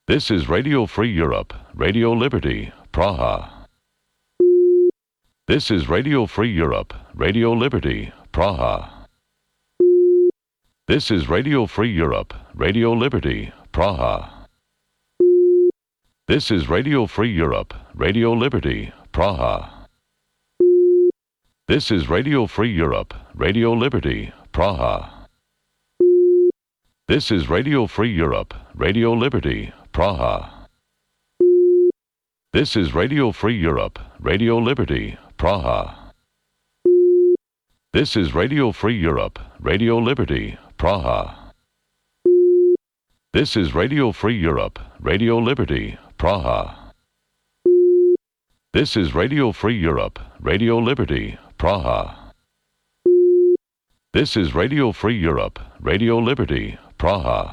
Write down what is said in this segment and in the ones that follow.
This is Radio Free Europe, Radio Liberty, Praha. This is Radio Free Europe, Radio Liberty, Praha. This is Radio Free Europe, Radio Liberty, Praha. This is Radio Free Europe, Radio Liberty, Praha. This is Radio Free Europe, Radio Liberty, Praha. This is Radio Free Europe, Radio Liberty, Praha. This is Radio Free Europe, Radio Liberty, Praha. This is Radio Free Europe, Radio Liberty, Praha. This is Radio Free Europe, Radio Liberty, Praha. This is Radio Free Europe, Radio Liberty, Praha. This is Radio Free Europe, Radio Liberty, Praha.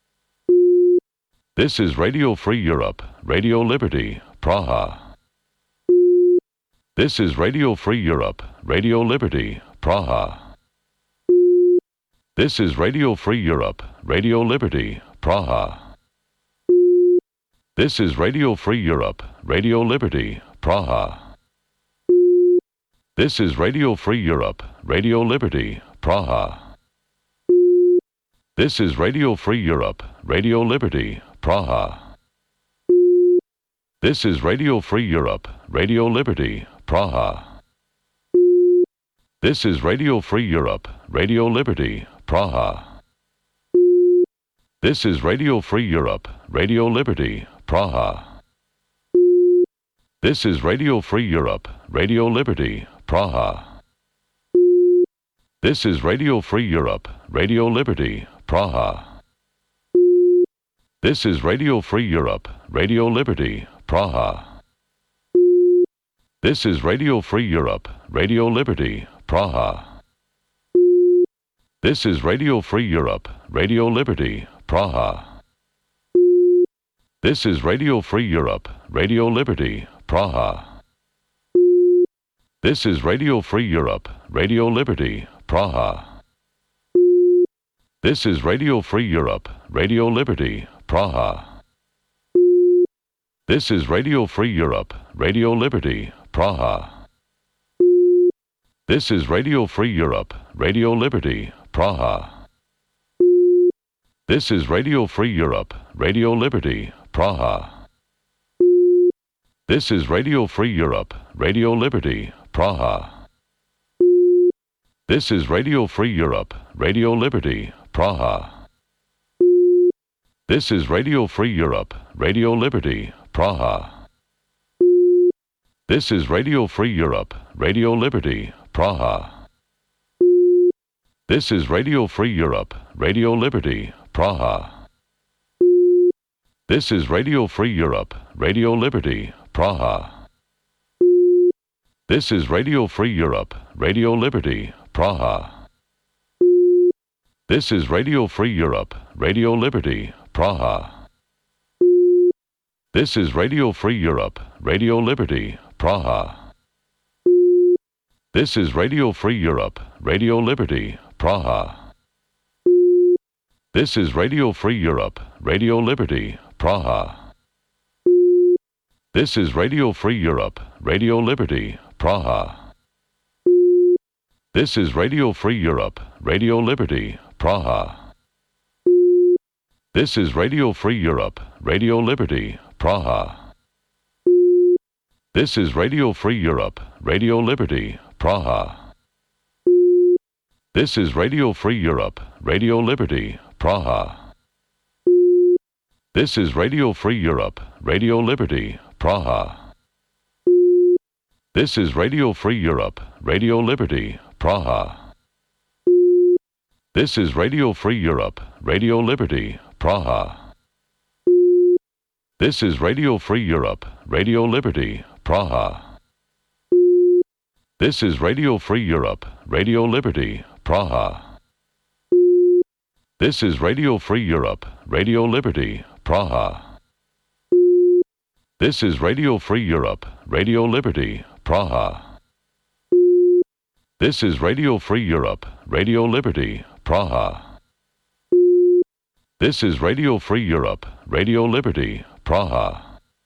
This is Radio Free Europe, Radio Liberty, Praha. This is Radio Free Europe, Radio Liberty, Praha. This is Radio Free Europe, Radio Liberty, Praha. This is Radio Free Europe, Radio Liberty, Praha. This is Radio Free Europe, Radio Liberty, Praha. This is Radio Free Europe, Radio Liberty, Praha. This is Radio Free Europe, Radio Liberty, Praha. This is Radio Free Europe, Radio Liberty, Praha. This is Radio Free Europe, Radio Liberty, Praha. This is Radio Free Europe, Radio Liberty, Praha. This is Radio Free Europe, Radio Liberty, Praha. This is Radio Free Europe, Radio Liberty, Praha. This is Radio Free Europe, Radio Liberty, Praha. This is Radio Free Europe, Radio Liberty, Praha. This is Radio Free Europe, Radio Liberty, Praha. This is Radio Free Europe, Radio Liberty, Praha. This is Radio Free Europe, Radio Liberty, Praha. This is Radio Free Europe, Radio Liberty, Praha. This is Radio Free Europe, Radio Liberty, Praha. This is Radio Free Europe, Radio Liberty, Praha. This is Radio Free Europe, Radio Liberty, Praha. This is Radio Free Europe, Radio Liberty, Praha. This is Radio Free Europe, Radio Liberty, Praha. This is Radio Free Europe, Radio Liberty, Praha. This is Radio Free Europe, Radio Liberty, Praha. This is Radio Free Europe, Radio Liberty, Praha. This is Radio Free Europe, Radio Liberty, Praha. This is Radio Free Europe, Radio Liberty, Praha. This is Radio Free Europe, Radio Liberty, Praha. This is Radio Free Europe, Radio Liberty, Praha. This is Radio Free Europe, Radio Liberty, Praha. This is Radio Free Europe, Radio Liberty, Praha. This is Radio Free Europe, Radio Liberty, Praha. This is Radio Free Europe, Radio Liberty, Praha. This is Radio Free Europe, Radio Liberty, Praha. This is Radio Free Europe, Radio Liberty, Praha. This is Radio Free Europe, Radio Liberty, Praha. This is Radio Free Europe, Radio Liberty, Praha. This is Radio Free Europe, Radio Liberty, Praha. This is Radio Free Europe, Radio Liberty, Praha. This is Radio Free Europe, Radio Liberty, Praha. This is Radio Free Europe, Radio Liberty, Praha. This is Radio Free Europe, Radio Liberty, Praha. This is Radio Free Europe, Radio Liberty, Praha. This is Radio Free Europe, Radio Liberty, Praha.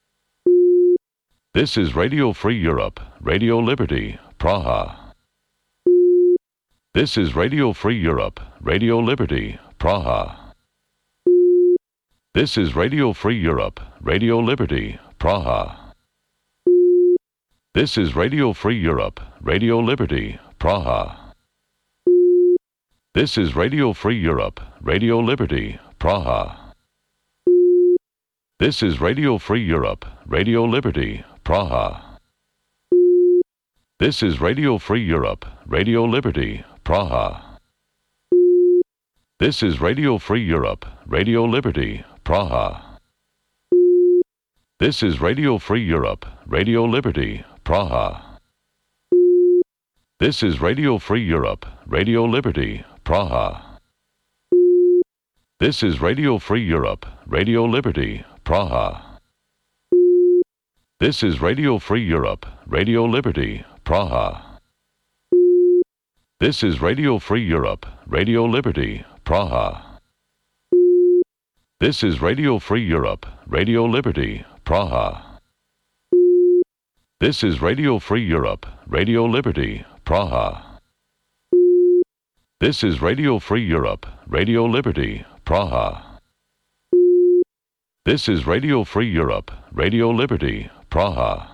This is Radio Free Europe, Radio Liberty, Praha. This is Radio Free Europe, Radio Liberty, Praha. This is Radio Free Europe, Radio Liberty, Praha. This is Radio Free Europe, Radio Liberty, Praha. This is Radio Free Europe, Radio Liberty, Praha. This is Radio Free Europe, Radio Liberty, Praha. This is Radio Free Europe, Radio Liberty, Praha. This is Radio Free Europe, Radio Liberty, Praha. This is Radio Free Europe, Radio Liberty, Praha. This is Radio Free Europe, Radio Liberty, Praha. This is Radio Free Europe, Radio Liberty, Praha. This is Radio Free Europe, Radio Liberty, Praha. This is Radio Free Europe, Radio Liberty, Praha. This is Radio Free Europe, Radio Liberty, Praha. This is Radio Free Europe, Radio Liberty, Praha. This is Radio Free Europe, Radio Liberty, Praha. This is Radio Free Europe, Radio Liberty, Praha.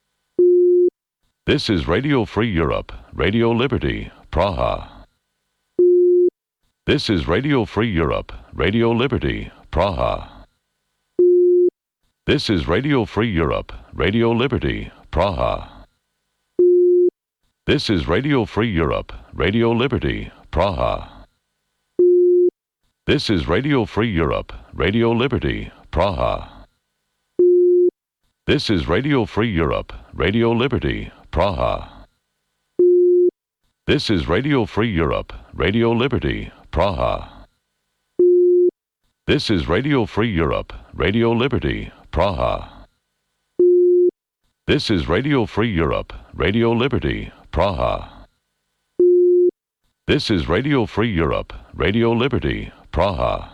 This is Radio Free Europe, Radio Liberty, Praha. This is Radio Free Europe, Radio Liberty, Praha. This is Radio Free Europe, Radio Liberty, Praha. This is Radio Free Europe, Radio Liberty, Praha. This is Radio Free Europe, Radio Liberty, Praha. This is Radio Free Europe, Radio Liberty, Praha. This is Radio Free Europe, Radio Liberty, Praha. This is Radio Free Europe, Radio Liberty, Praha. This is Radio Free Europe, Radio Liberty, Praha. This is Radio Free Europe, Radio Liberty, Praha.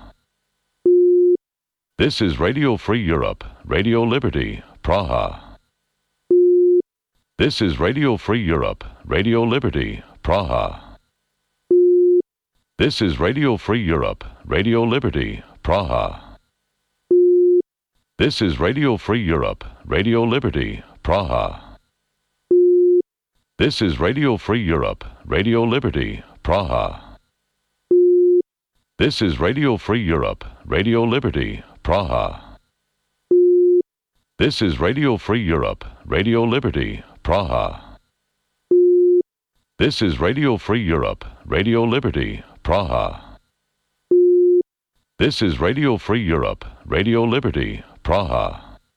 This is Radio Free Europe, Radio Liberty, Praha. This is Radio Free Europe, Radio Liberty, Praha. This is Radio Free Europe, Radio Liberty, Praha. This is Radio Free Europe, Radio Liberty, Praha. This is Radio Free Europe, Radio Liberty, Praha. This is Radio Free Europe, Radio Liberty, Praha. This is Radio Free Europe, Radio Liberty, Praha. This is Radio Free Europe, Radio Liberty, Praha. This is Radio Free Europe, Radio Liberty, Praha.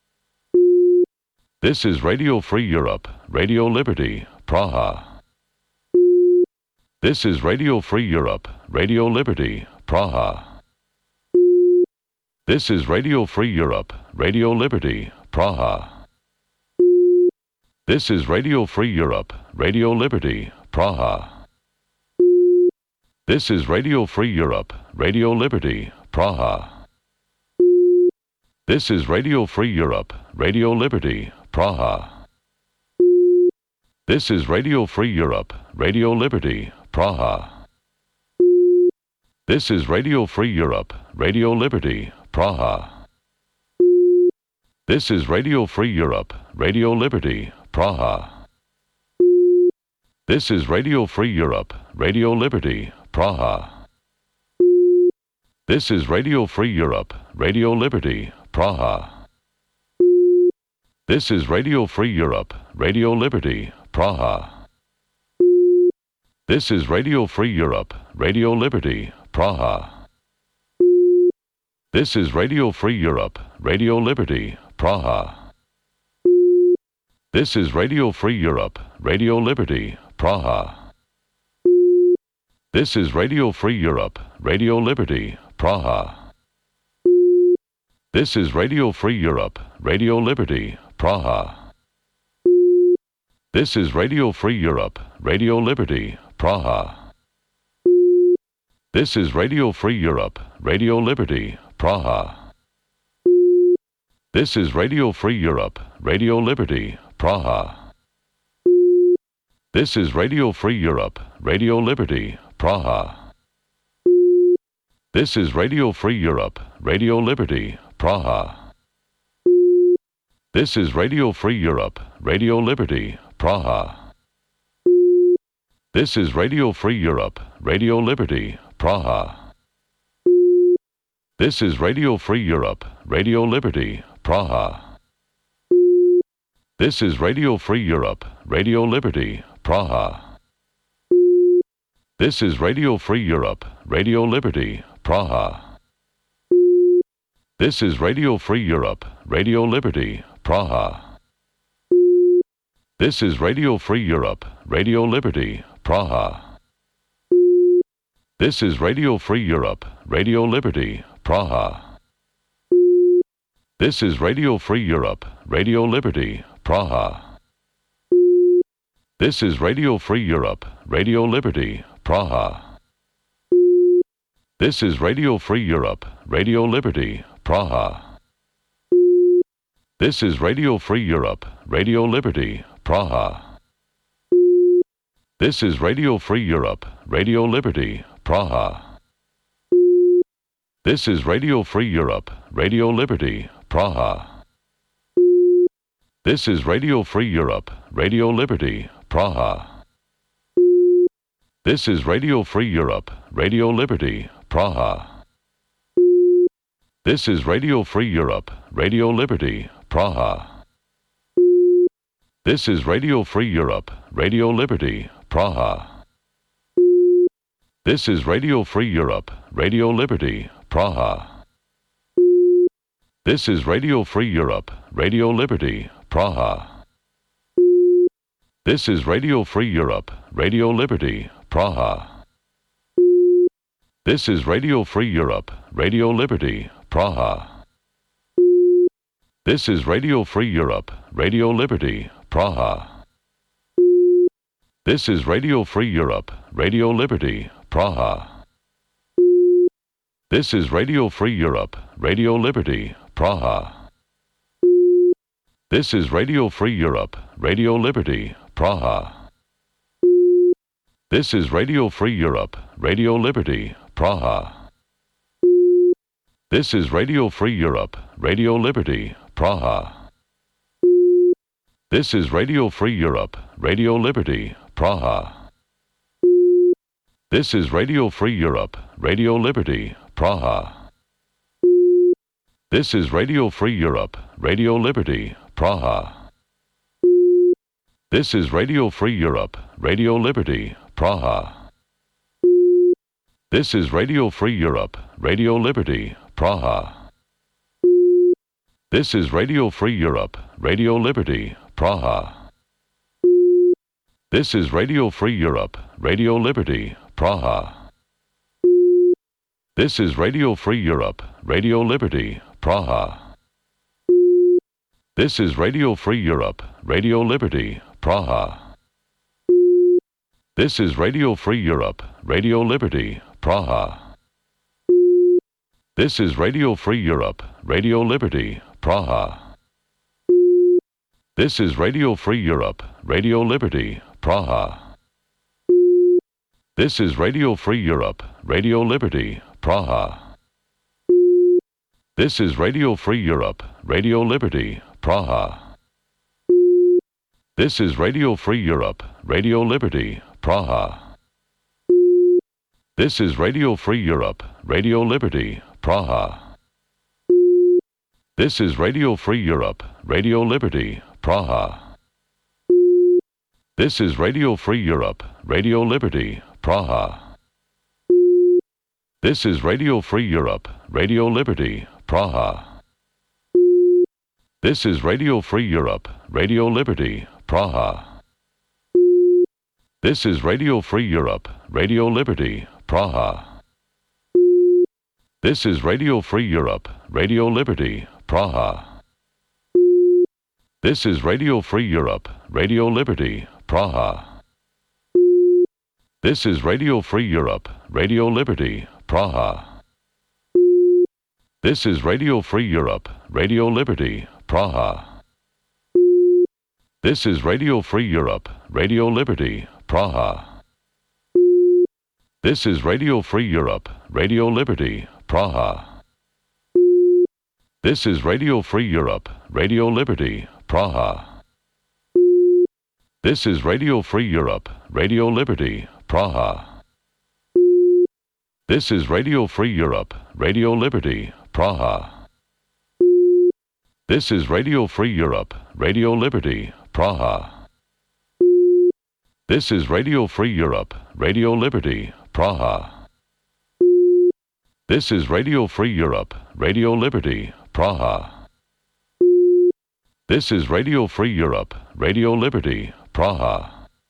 This is Radio Free Europe, Radio Liberty, Praha. This is Radio Free Europe, Radio Liberty, Praha. This is Radio Free Europe, Radio Liberty, Praha. This is Radio Free Europe, Radio Liberty, Praha. This is Radio Free Europe, Radio Liberty, Praha. This is Radio Free Europe, Radio Liberty, Praha. This is Radio Free Europe, Radio Liberty, Praha. This is Radio Free Europe, Radio Liberty, Praha. This is Radio Free Europe, Radio Liberty, Praha. This is Radio Free Europe, Radio Liberty, Praha. This is Radio Free Europe, Radio Liberty, Praha. This is Radio Free Europe, Radio Liberty, Praha. This is Radio Free Europe, Radio Liberty, Praha. This is Radio Free Europe, Radio Liberty, Praha. This is Radio Free Europe, Radio Liberty, Praha. This is Radio Free Europe, Radio Liberty, Praha. This is Radio Free Europe, Radio Liberty, Praha. This is Radio Free Europe, Radio Liberty, Praha. This is Radio Free Europe, Radio Liberty, Praha. This is Radio Free Europe, Radio Liberty, Praha. This is Radio Free Europe, Radio Liberty, Praha. This is Radio Free Europe, Radio Liberty, Praha. This is Radio Free Europe, Radio Liberty, Praha. This is Radio Free Europe, Radio Liberty, Praha. This is Radio Free Europe, Radio Liberty, Praha. This is Radio Free Europe, Radio Liberty, Praha. This is Radio Free Europe, Radio Liberty, Praha. This is Radio Free Europe, Radio Liberty, Praha. This is Radio Free Europe, Radio Liberty, Praha. This is Radio Free Europe, Radio Liberty, Praha. This is Radio Free Europe, Radio Liberty, Praha. This is Radio Free Europe, Radio Liberty, Praha. This is Radio Free Europe, Radio Liberty, Praha. This is Radio Free Europe, Radio Liberty, Praha. This is Radio Free Europe, Radio Liberty, Praha. This is Radio Free Europe, Radio Liberty, Praha. This is Radio Free Europe, Radio Liberty, Praha. This is Radio Free Europe, Radio Liberty, Praha. This is Radio Free Europe, Radio Liberty, Praha. This is Radio Free Europe, Radio Liberty, Praha. This is Radio Free Europe, Radio Liberty, Praha. This is Radio Free Europe, Radio Liberty, Praha. This is Radio Free Europe, Radio Liberty, Praha. This is Radio Free Europe, Radio Liberty, Praha. This is Radio Free Europe, Radio Liberty, Praha. This is Radio Free Europe, Radio Liberty, Praha. This is Radio Free Europe, Radio Liberty, Praha. This is Radio Free Europe, Radio Liberty, Praha. This is Radio Free Europe, Radio Liberty, Praha. This is Radio Free Europe, Radio Liberty, Praha. This is Radio Free Europe, Radio Liberty, Praha. This is Radio Free Europe, Radio Liberty, Praha. This is Radio Free Europe, Radio Liberty, Praha. This is Radio Free Europe, Radio Liberty, Praha. This is Radio Free Europe, Radio Liberty, Praha. This is Radio Free Europe, Radio Liberty, Praha. This is Radio Free Europe, Radio Liberty, Praha. This is Radio Free Europe, Radio Liberty, Praha. This is Radio Free Europe, Radio Liberty, Praha. This is Radio Free Europe, Radio Liberty, Praha. This is Radio Free Europe, Radio Liberty, Praha. This is Radio Free Europe, Radio Liberty, Praha. This is Radio Free Europe, Radio Liberty, Praha. This is Radio Free Europe, Radio Liberty, Praha. This is Radio Free Europe, Radio Liberty, Praha. This is Radio Free Europe, Radio Liberty, Praha. This is Radio Free Europe, Radio Liberty, Praha. This is Radio Free Europe, Radio Liberty, Praha. This is Radio Free Europe, Radio Liberty, Praha. This is Radio Free Europe, Radio Liberty, Praha. This is Radio Free Europe, Radio Liberty, Praha. This is Radio Free Europe, Radio Liberty, Praha. This is Radio Free Europe, Radio Liberty, Praha. This is Radio Free Europe, Radio Liberty, Praha. This is Radio Free Europe, Radio Liberty, Praha. This is Radio Free Europe, Radio Liberty, Praha. This is Radio Free Europe, Radio Liberty, Praha. This is Radio Free Europe, Radio Liberty, Praha. This is Radio Free Europe, Radio Liberty, Praha. This is Radio Free Europe, Radio Liberty, Praha. This is Radio Free Europe, Radio Liberty, Praha. This is Radio Free Europe, Radio Liberty, Praha. This is Radio Free Europe, Radio Liberty, Praha. This is Radio Free Europe, Radio Liberty, Praha.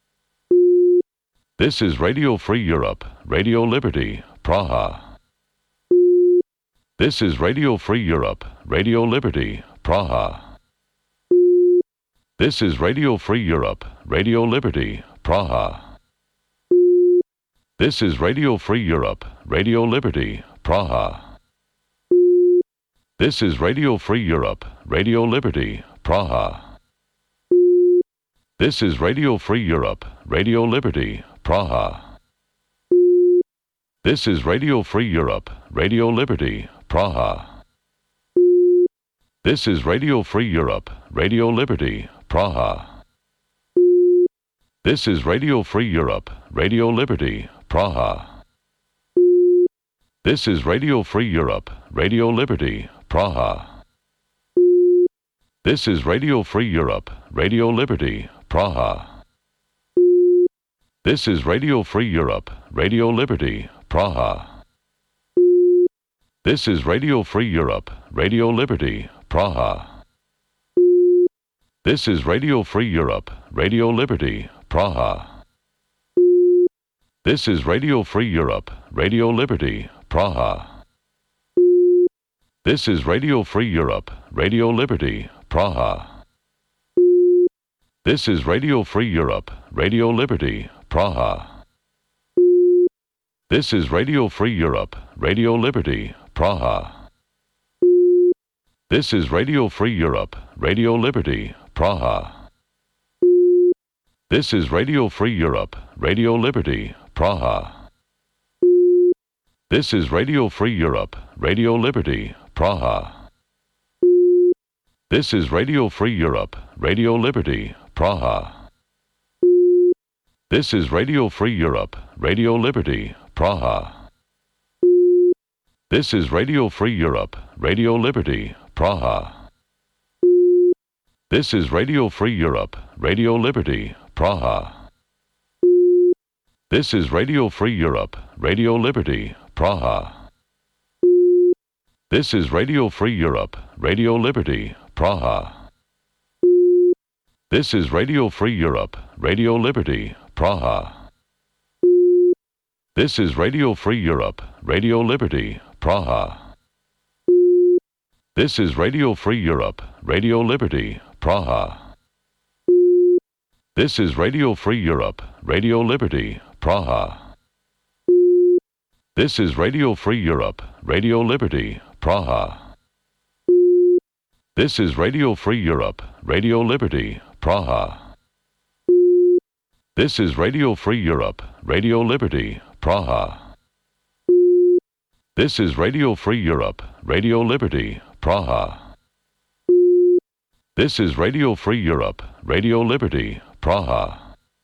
This is Radio Free Europe, Radio Liberty, Praha. This is Radio Free Europe, Radio Liberty, Praha. This is Radio Free Europe, Radio Liberty, Praha. This is Radio Free Europe, Radio Liberty, Praha. This is Radio Free Europe, Radio Liberty, Praha. This is Radio Free Europe, Radio Liberty, Praha. This is Radio Free Europe, Radio Liberty, Praha. This is Radio Free Europe, Radio Liberty, Praha. This is Radio Free Europe, Radio Liberty, Praha. This is Radio Free Europe, Radio Liberty, Praha. This is Radio Free Europe, Radio Liberty, Praha. This is Radio Free Europe, Radio Liberty, Praha. This is Radio Free Europe, Radio Liberty, Praha. This is Radio Free Europe, Radio Liberty, Praha. This is Radio Free Europe, Radio Liberty, Praha. This is Radio Free Europe, Radio Liberty, Praha. This is Radio Free Europe, Radio Liberty, Praha. This is Radio Free Europe, Radio Liberty, Praha. This is Radio Free Europe, Radio Liberty, Praha. This is Radio Free Europe, Radio Liberty, Praha. This is Radio Free Europe, Radio Liberty, Praha. This is Radio Free Europe, Radio Liberty, Praha. This is Radio Free Europe, Radio Liberty, Praha. This is Radio Free Europe, Radio Liberty, Praha. This is Radio Free Europe, Radio Liberty, Praha. This is Radio Free Europe, Radio Liberty, Praha. This is Radio Free Europe, Radio Liberty, Praha. This is Radio Free Europe, Radio Liberty, Praha. This is Radio Free Europe, Radio Liberty, Praha. This is Radio Free Europe, Radio Liberty, Praha. This is Radio Free Europe, Radio Liberty, Praha. This is Radio Free Europe, Radio Liberty, Praha. This is Radio Free Europe, Radio Liberty, Praha. This is Radio Free Europe, Radio Liberty, Praha. This is Radio Free Europe, Radio Liberty, Praha. This is Radio Free Europe, Radio Liberty, Praha.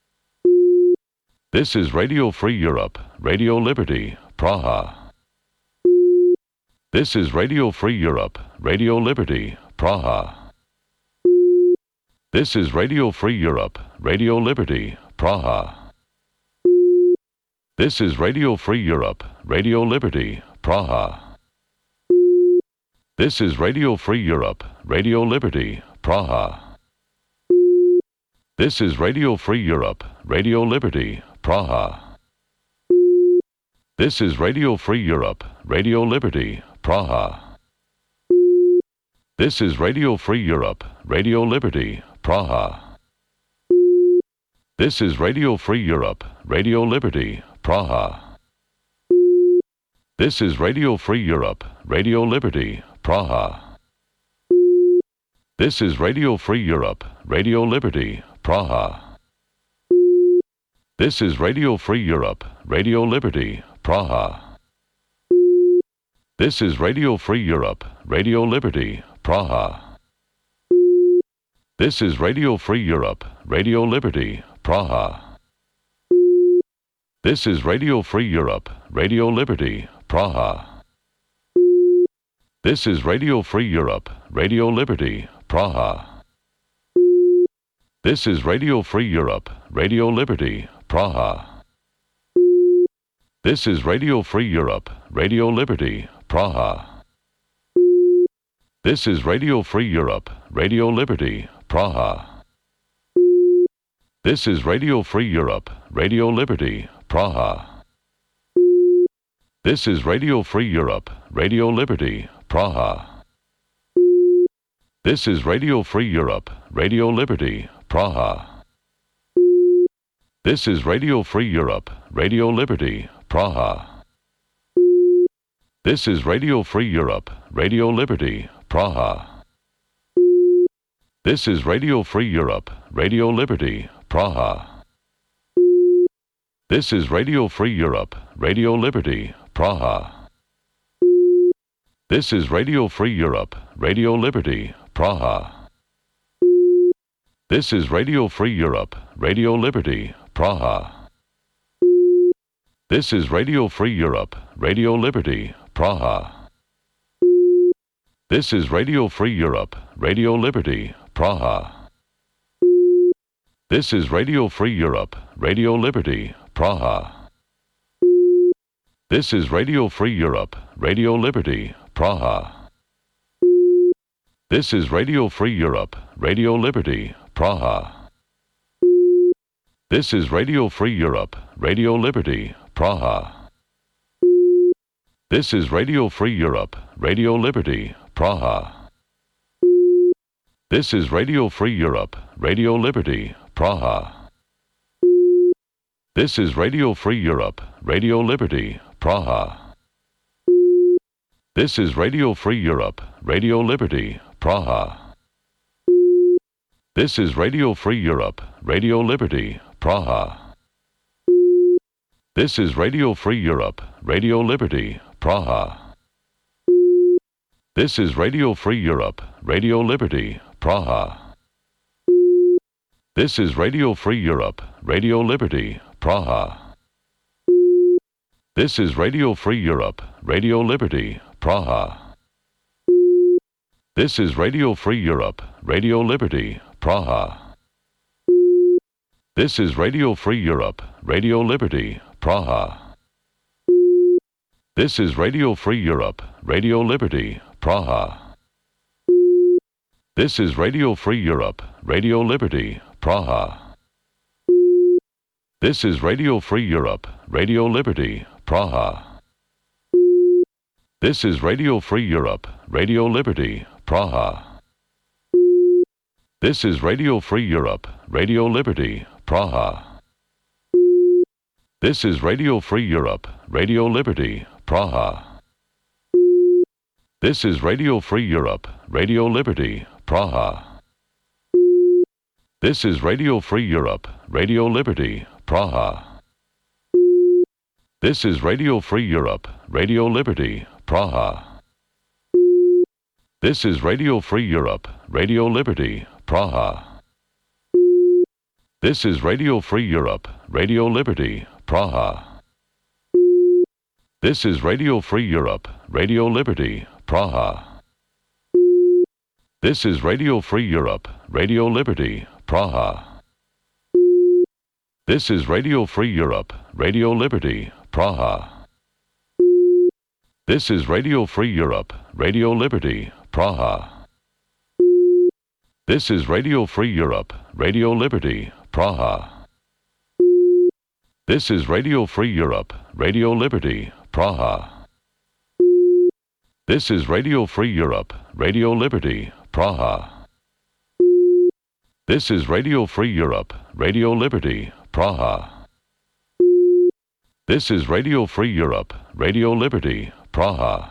This is Radio Free Europe, Radio Liberty, Praha. This is Radio Free Europe, Radio Liberty, Praha. This is Radio Free Europe, Radio Liberty, Praha. This is Radio Free Europe, Radio Liberty, Praha. This is Radio Free Europe, Radio Liberty, Praha. This is Radio Free Europe, Radio Liberty, Praha. This is Radio Free Europe, Radio Liberty, Praha. This is Radio Free Europe, Radio Liberty, Praha. This is Radio Free Europe, Radio Liberty, Praha. This is Radio Free Europe, Radio Liberty, Praha. This is Radio Free Europe, Radio Liberty, Praha. This is Radio Free Europe, Radio Liberty, Praha. This is Radio Free Europe, Radio Liberty, Praha. This is Radio Free Europe, Radio Liberty, Praha. This is Radio Free Europe, Radio Liberty, Praha. This is Radio Free Europe, Radio Liberty, Praha. This is Radio Free Europe, Radio Liberty, Praha. This is Radio Free Europe, Radio Liberty, Praha. This is Radio Free Europe, Radio Liberty, Praha. This is Radio Free Europe, Radio Liberty, Praha. This is Radio Free Europe, Radio Liberty, Praha. This is Radio Free Europe, Radio Liberty, Praha. This is Radio Free Europe, Radio Liberty, Praha. This is Radio Free Europe, Radio Liberty, Praha. This is Radio Free Europe, Radio Liberty, Praha. This is Radio Free Europe, Radio Liberty, Praha. This is Radio Free Europe, Radio Liberty, Praha. This is Radio Free Europe, Radio Liberty, Praha. This is Radio Free Europe, Radio Liberty, Praha. This is Radio Free Europe, Radio Liberty, Praha. This is Radio Free Europe, Radio Liberty, Praha. This is Radio Free Europe, Radio Liberty, Praha. This is Radio Free Europe, Radio Liberty, Praha. This is Radio Free Europe, Radio Liberty, Praha. This is Radio Free Europe, Radio Liberty, Praha. This is Radio Free Europe, Radio Liberty, Praha. This is Radio Free Europe, Radio Liberty, Praha. This is Radio Free Europe, Radio Liberty, Praha. This is Radio Free Europe, Radio Liberty, Praha. This is Radio Free Europe, Radio Liberty, Praha. This is Radio Free Europe, Radio Liberty, Praha. This is Radio Free Europe, Radio Liberty, Praha. This is Radio Free Europe, Radio Liberty, Praha. This is Radio Free Europe, Radio Liberty, Praha. This is Radio Free Europe, Radio Liberty, Praha. This is Radio Free Europe, Radio Liberty, Praha. This is Radio Free Europe, Radio Liberty, Praha. This is Radio Free Europe, Radio Liberty, Praha. This is Radio Free Europe, Radio Liberty, Praha. This is Radio Free Europe, Radio Liberty, Praha. This is Radio Free Europe, Radio Liberty, Praha. This is Radio Free Europe, Radio Liberty, Praha. This is Radio Free Europe, Radio Liberty, Praha. This is Radio Free Europe, Radio Liberty, Praha. This is Radio Free Europe, Radio Liberty, Praha. This is Radio Free Europe, Radio Liberty, Praha. This is Radio Free Europe, Radio Liberty, Praha. This is Radio Free Europe, Radio Liberty, Praha. This is Radio Free Europe, Radio Liberty, Praha. This is Radio Free Europe, Radio Liberty, Praha. This is Radio Free Europe, Radio Liberty, Praha. This is Radio Free Europe, Radio Liberty, Praha. This is Radio Free Europe, Radio Liberty, Praha. This is Radio Free Europe, Radio Liberty, Praha. This is Radio Free Europe, Radio Liberty, Praha.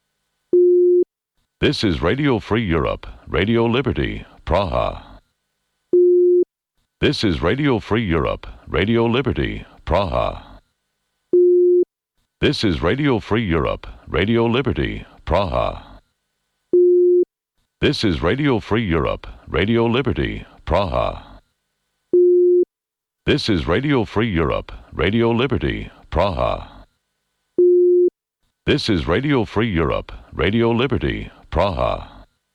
This is Radio Free Europe, Radio Liberty, Praha. This is Radio Free Europe, Radio Liberty, Praha. This is Radio Free Europe, Radio Liberty, Praha. This is Radio Free Europe, Radio Liberty, Praha. This is Radio Free Europe, Radio Liberty, Praha. This is Radio Free Europe, Radio Liberty, Praha.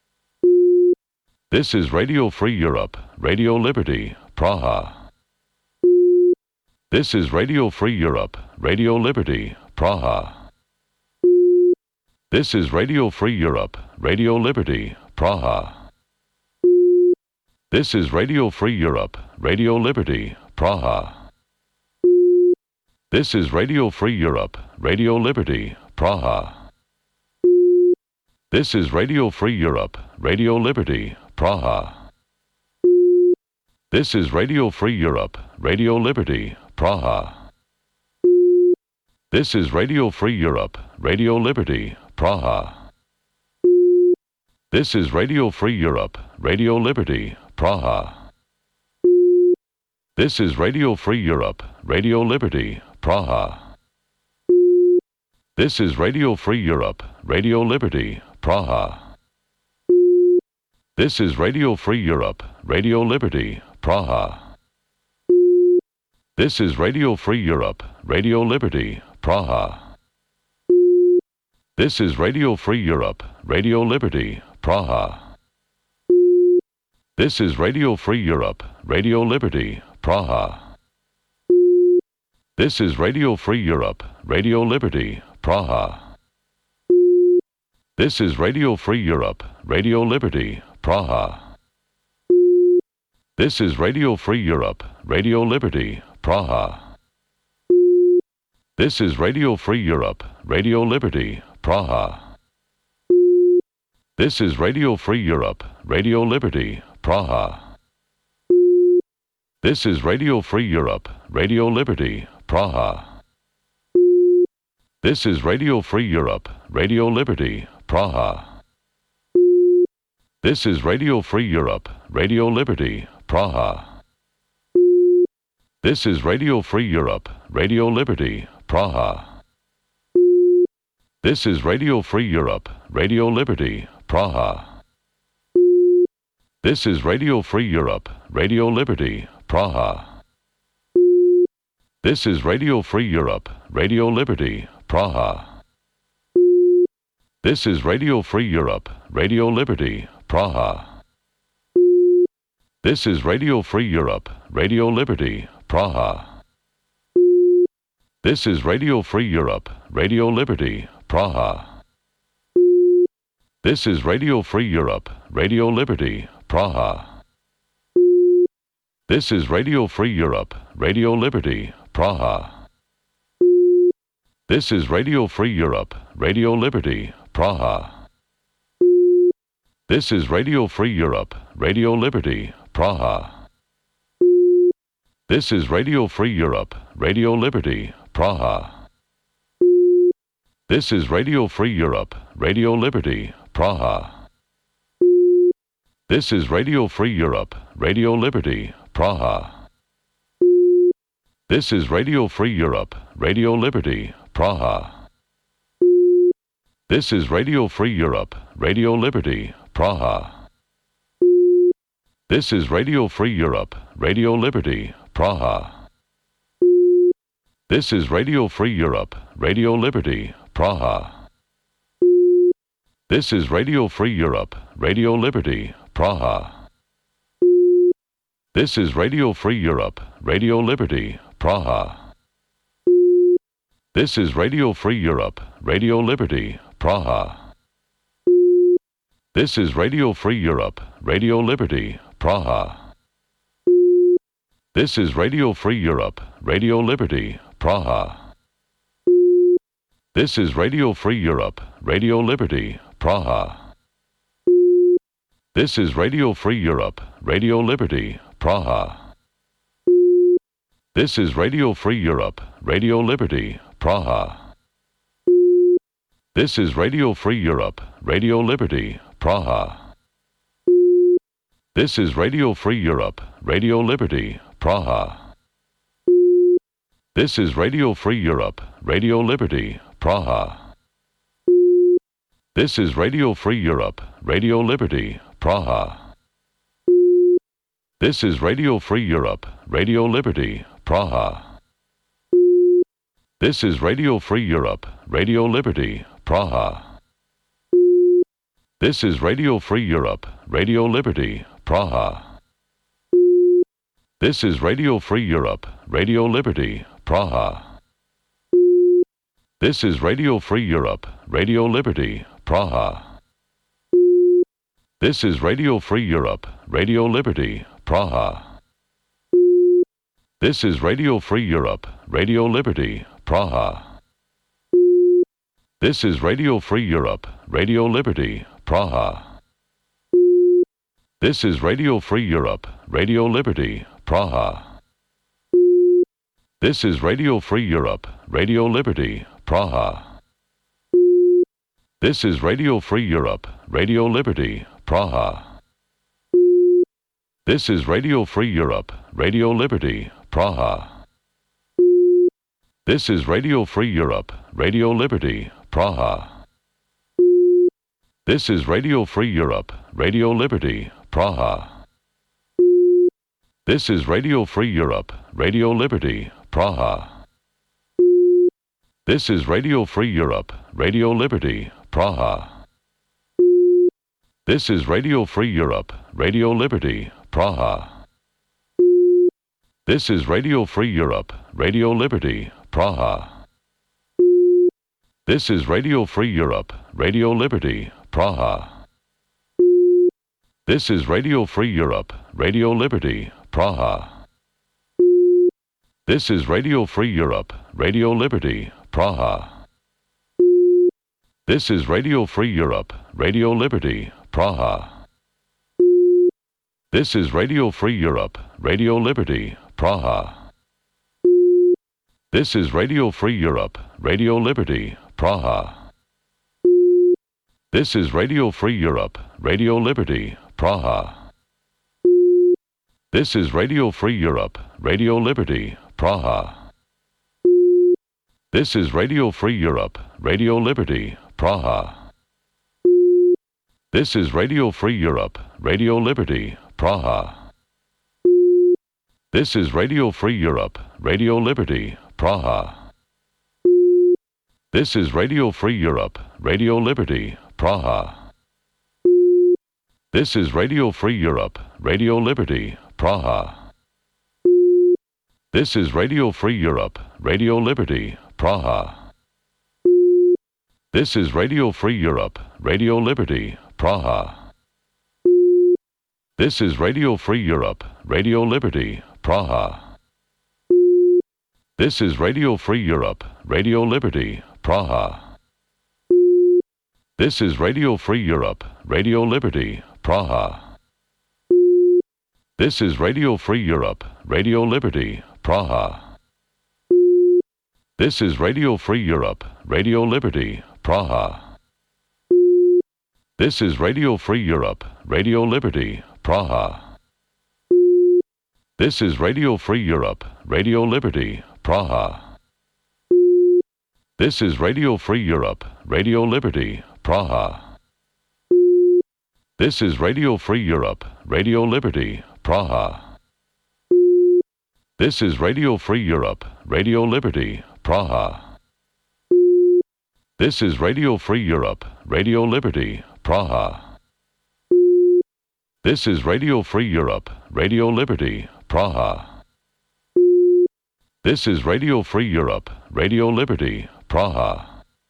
This is Radio Free Europe, Radio Liberty, Praha. This is Radio Free Europe, Radio Liberty, Praha. This is Radio Free Europe, Radio Liberty, Praha. This is Radio Free Europe, Radio Liberty, Praha. This is Radio Free Europe, Radio Liberty, Praha. This is Radio Free Europe, Radio Liberty, Praha. This is Radio Free Europe, Radio Liberty, Praha. This is Radio Free Europe, Radio Liberty, Praha. This is Radio Free Europe, Radio Liberty, Praha. This is Radio Free Europe, Radio Liberty, Praha. This is Radio Free Europe, Radio Liberty, Praha. This is Radio Free Europe, Radio Liberty, Praha. This is Radio Free Europe, Radio Liberty, Praha. This is Radio Free Europe, Radio Liberty, Praha. This is Radio Free Europe, Radio Liberty, Praha. This is Radio Free Europe, Radio Liberty, Praha. This is Radio Free Europe, Radio Liberty, Praha. This is Radio Free Europe, Radio Liberty, Praha. This is Radio Free Europe, Radio Liberty, Praha. This is Radio Free Europe, Radio Liberty, Praha. This is Radio Free Europe, Radio Liberty, Praha. This is Radio Free Europe, Radio Liberty, Praha. This is Radio Free Europe, Radio Liberty, Praha. This is Radio Free Europe, Radio Liberty, Praha. This is Radio Free Europe, Radio Liberty, Praha. This is Radio Free Europe, Radio Liberty, Praha. This is Radio Free Europe, Radio Liberty, Praha. This is Radio Free Europe, Radio Liberty, Praha. This is Radio Free Europe, Radio Liberty, Praha. This is Radio Free Europe, Radio Liberty, Praha. This is Radio Free Europe, Radio Liberty, Praha. This is Radio Free Europe, Radio Liberty, Praha. This is Radio Free Europe, Radio Liberty, Praha. This is Radio Free Europe, Radio Liberty, Praha. This is Radio Free Europe, Radio Liberty, Praha. This is Radio Free Europe, Radio Liberty, Praha. This is Radio Free Europe, Radio Liberty, Praha. This is Radio Free Europe, Radio Liberty, Praha. This is Radio Free Europe, Radio Liberty, Praha. This is Radio Free Europe, Radio Liberty, Praha. This is Radio Free Europe, Radio Liberty, Praha. This is Radio Free Europe, Radio Liberty, Praha. This is Radio Free Europe, Radio Liberty, Praha. This is Radio Free Europe, Radio Liberty, Praha. This is Radio Free Europe, Radio Liberty, Praha. This is Radio Free Europe, Radio Liberty, Praha. This is Radio Free Europe, Radio Liberty, Praha. This is Radio Free Europe, Radio Liberty, Praha. This is Radio Free Europe, Radio Liberty, Praha. This is Radio Free Europe, Radio Liberty, Praha. This is Radio Free Europe, Radio Liberty, Praha. This is Radio Free Europe, Radio Liberty, Praha. This is Radio Free Europe, Radio Liberty, Praha. This is Radio Free Europe, Radio Liberty, Praha. This is Radio Free Europe, Radio Liberty, Praha. This is Radio Free Europe, Radio Liberty, Praha. This is Radio Free Europe, Radio Liberty, Praha. This is Radio Free Europe, Radio Liberty, Praha. This is Radio Free Europe, Radio Liberty, Praha. This is Radio Free Europe, Radio Liberty, Praha. This is Radio Free Europe, Radio Liberty, Praha. This is Radio Free Europe, Radio Liberty, Praha. This is Radio Free Europe, Radio Liberty, Praha. This is Radio Free Europe, Radio Liberty, Praha. This is Radio Free Europe, Radio Liberty, Praha. This is Radio Free Europe, Radio Liberty, Praha. This is Radio Free Europe, Radio Liberty, Praha. This is Radio Free Europe, Radio Liberty, Praha. This is Radio Free Europe, Radio Liberty, Praha. This is Radio Free Europe, Radio Liberty, Praha. This is Radio Free Europe, Radio Liberty, Praha. This is Radio Free Europe, Radio Liberty, Praha. This is Radio Free Europe, Radio Liberty, Praha. This is Radio Free Europe, Radio Liberty, Praha. This is Radio Free Europe, Radio Liberty, Praha. This is Radio Free Europe, Radio Liberty, Praha. This is Radio Free Europe, Radio Liberty, Praha. This is Radio Free Europe, Radio Liberty, Praha. This is Radio Free Europe, Radio Liberty, Praha. This is Radio Free Europe, Radio Liberty, Praha. This is Radio Free Europe, Radio Liberty, Praha. This is Radio Free Europe, Radio Liberty, Praha. This is Radio Free Europe, Radio Liberty, Praha. This is Radio Free Europe, Radio Liberty, Praha. This is Radio Free Europe, Radio Liberty, Praha. This is Radio Free Europe, Radio Liberty, Praha. This is Radio Free Europe, Radio Liberty, Praha. This is Radio Free Europe, Radio Liberty, Praha. This is Radio Free Europe, Radio Liberty, Praha. This is Radio Free Europe, Radio Liberty, Praha. This is Radio Free Europe, Radio Liberty, Praha. This is Radio Free Europe, Radio Liberty, Praha. This is Radio Free Europe, Radio Liberty, Praha. This is Radio Free Europe, Radio Liberty, Praha. This is Radio Free Europe, Radio Liberty, Praha. This is Radio Free Europe, Radio Liberty, Praha. This is Radio Free Europe, Radio Liberty, Praha. This is Radio Free Europe, Radio Liberty, Praha. This is Radio Free Europe, Radio Liberty, Praha.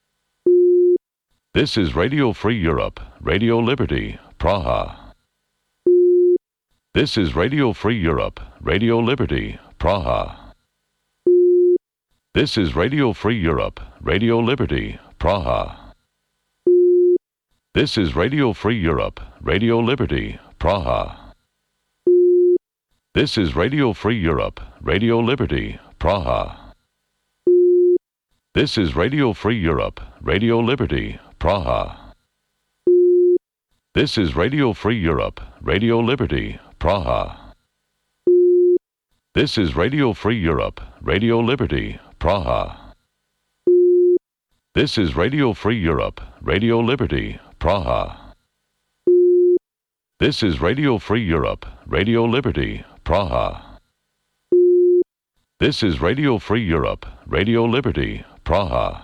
This is Radio Free Europe, Radio Liberty, Praha. This is Radio Free Europe, Radio Liberty, Praha. This is Radio Free Europe, Radio Liberty, Praha. This is Radio Free Europe, Radio Liberty, Praha. This is Radio Free Europe, Radio Liberty, Praha. This is Radio Free Europe, Radio Liberty, Praha. This is Radio Free Europe, Radio Liberty, Praha. This is Radio Free Europe, Radio Liberty, Praha. This is Radio Free Europe, Radio Liberty, Praha. This is Radio Free Europe, Radio Liberty, Praha. This is Radio Free Europe, Radio Liberty, Praha.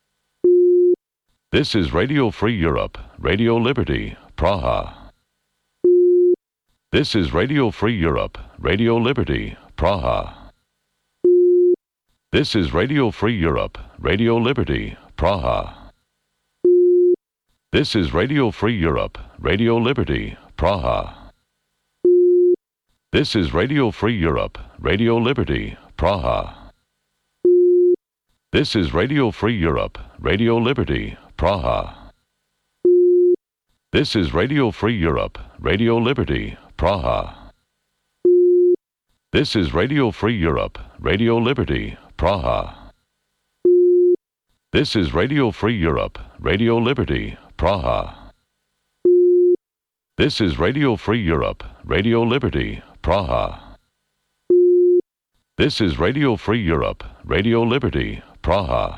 This is Radio Free Europe, Radio Liberty, Praha. This is Radio Free Europe, Radio Liberty, Praha. This is Radio Free Europe, Radio Liberty, Praha. This is Radio Free Europe, Radio Liberty, Praha. This is Radio Free Europe, Radio Liberty, Praha. This is Radio Free Europe, Radio Liberty, Praha. This is Radio Free Europe, Radio Liberty, Praha. This is Radio Free Europe, Radio Liberty, Praha. This is Radio Free Europe, Radio Liberty, Praha. This is Radio Free Europe, Radio Liberty, Praha. This is Radio Free Europe, Radio Liberty, Praha.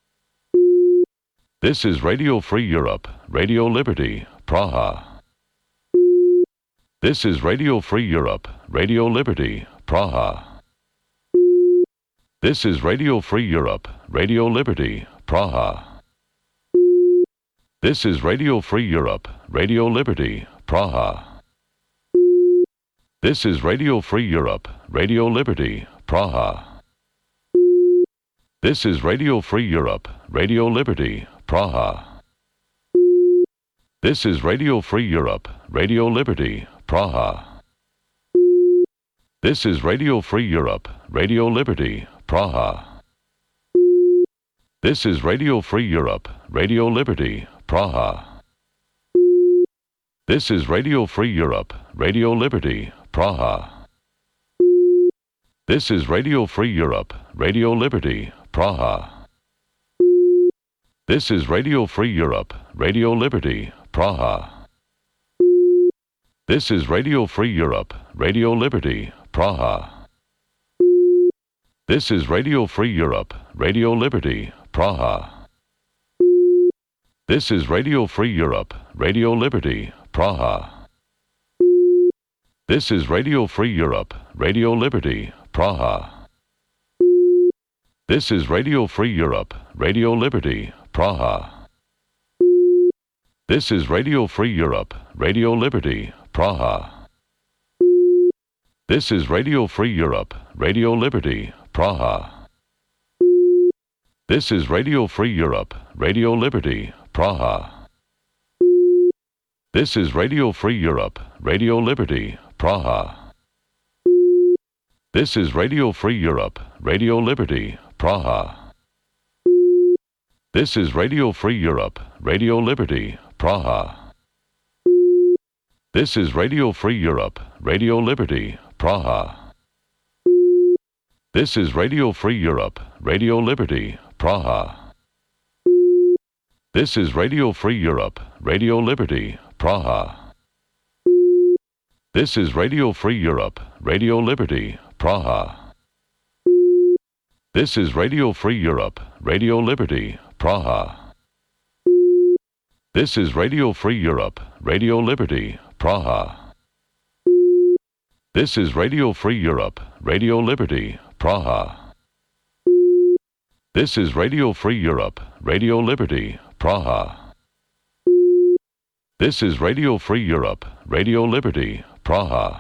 This is Radio Free Europe, Radio Liberty, Praha. This is Radio Free Europe, Radio Liberty, Praha. This is Radio Free Europe, Radio Liberty, Praha. This is Radio Free Europe, Radio Liberty, Praha. This is Radio Free Europe, Radio Liberty, Praha. This is Radio Free Europe, Radio Liberty, Praha. This is Radio Free Europe, Radio Liberty, Praha. This is Radio Free Europe, Radio Liberty, Praha. This is Radio Free Europe, Radio Liberty, Praha. This is Radio Free Europe, Radio Liberty, Praha. This is Radio Free Europe, Radio Liberty, Praha. This is Radio Free Europe, Radio Liberty, Praha. This is Radio Free Europe, Radio Liberty, Praha. This is Radio Free Europe, Radio Liberty, Praha. This is Radio Free Europe, Radio Liberty, Praha. This is Radio Free Europe, Radio Liberty, Praha. This is Radio Free Europe, Radio Liberty, Praha. This is Radio Free Europe, Radio Liberty, Praha. This is Radio Free Europe, Radio Liberty, Praha. This is Radio Free Europe, Radio Liberty, Praha. This is Radio Free Europe, Radio Liberty, Praha. This is Radio Free Europe, Radio Liberty, Praha. This is Radio Free Europe, Radio Liberty, Praha. This is Radio Free Europe, Radio Liberty, Praha. This is Radio Free Europe, Radio Liberty, Praha. This is Radio Free Europe, Radio Liberty, Praha. This is Radio Free Europe, Radio Liberty, Praha. This is Radio Free Europe, Radio Liberty, Praha. This is Radio Free Europe, Radio Liberty, Praha. This is Radio Free Europe, Radio Liberty, Praha. This is Radio Free Europe, Radio Liberty, Praha. This is Radio Free Europe, Radio Liberty, Praha.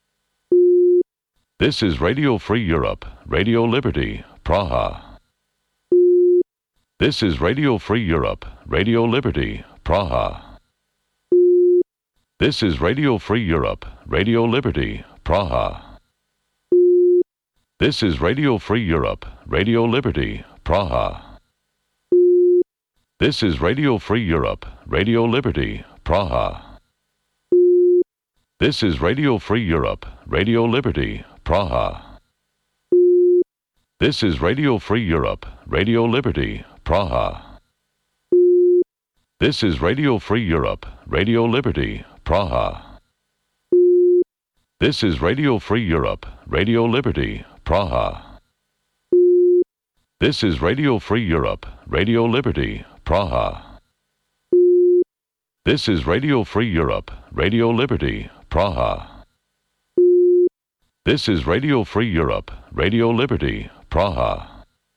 This is Radio Free Europe, Radio Liberty, Praha. This is Radio Free Europe, Radio Liberty, Praha. This is Radio Free Europe, Radio Liberty, Praha. This is Radio Free Europe, Radio Liberty, Praha. This is Radio Free Europe, Radio Liberty, Praha. This is Radio Free Europe, Radio Liberty, Praha. This is Radio Free Europe, Radio Liberty, Praha. This is Radio Free Europe, Radio Liberty, Praha. This is Radio Free Europe, Radio Liberty, Praha. This is Radio Free Europe, Radio Liberty, Praha. This is Radio Free Europe, Radio Liberty, Praha. This is Radio Free Europe, Radio Liberty, Praha.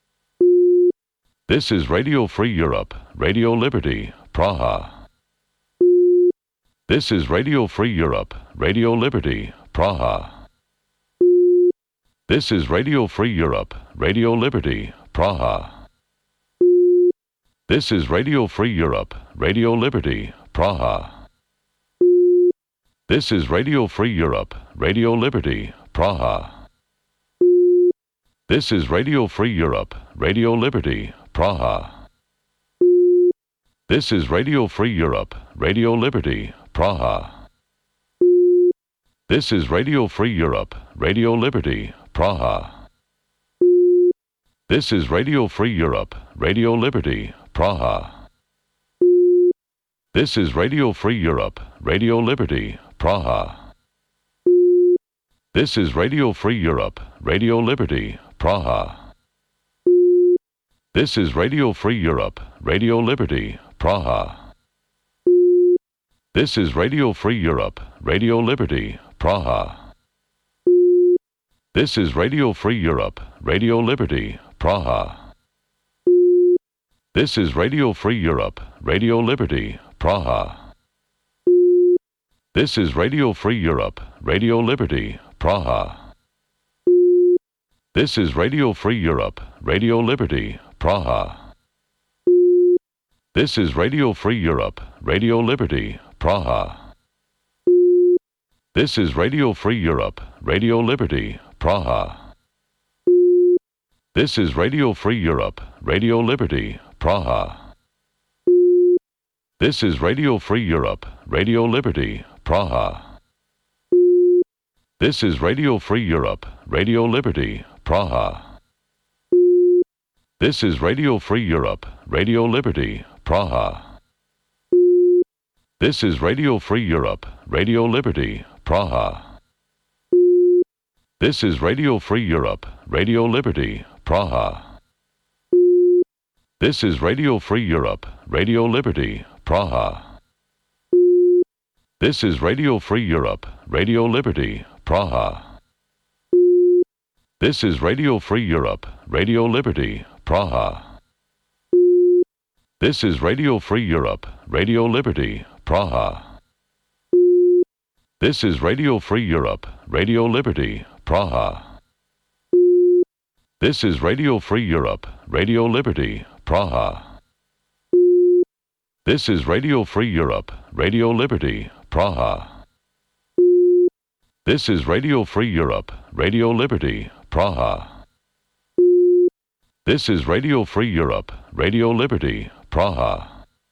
This is Radio Free Europe, Radio Liberty, Praha. This is Radio Free Europe, Radio Liberty, Praha. This is Radio Free Europe, Radio Liberty, Praha. This is Radio Free Europe, Radio Liberty, Praha. This is Radio Free Europe, Radio Liberty, Praha. This is Radio Free Europe, Radio Liberty, Praha. This is Radio Free Europe, Radio Liberty, Praha. This is Radio Free Europe, Radio Liberty, Praha. This is Radio Free Europe, Radio Liberty, Praha. This is Radio Free Europe, Radio Liberty, Praha. This is Radio Free Europe, Radio Liberty, Praha. This is Radio Free Europe, Radio Liberty, Praha. This is Radio Free Europe, Radio Liberty, Praha. This is Radio Free Europe, Radio Liberty, Praha. This is Radio Free Europe, Radio Liberty, Praha. This is Radio Free Europe, Radio Liberty, Praha. This is Radio Free Europe, Radio Liberty, Praha. This is Radio Free Europe, Radio Liberty, Praha. This is Radio Free Europe, Radio Liberty, Praha. This is Radio Free Europe, Radio Liberty, Praha. This is Radio Free Europe, Radio Liberty, Praha. This is Radio Free Europe, Radio Liberty, Praha. This is Radio Free Europe, Radio Liberty, Praha. This is Radio Free Europe, Radio Liberty, Praha. This is Radio Free Europe, Radio Liberty, Praha. This is Radio Free Europe, Radio Liberty, Praha. This is Radio Free Europe, Radio Liberty, Praha. This is Radio Free Europe, Radio Liberty, Praha. This is Radio Free Europe, Radio Liberty, Praha. This is Radio Free Europe, Radio Liberty, Praha. This is Radio Free Europe, Radio Liberty, Praha. This is Radio Free Europe, Radio Liberty, Praha. This is Radio Free Europe, Radio Liberty, Praha. This is Radio Free Europe, Radio Liberty, Praha.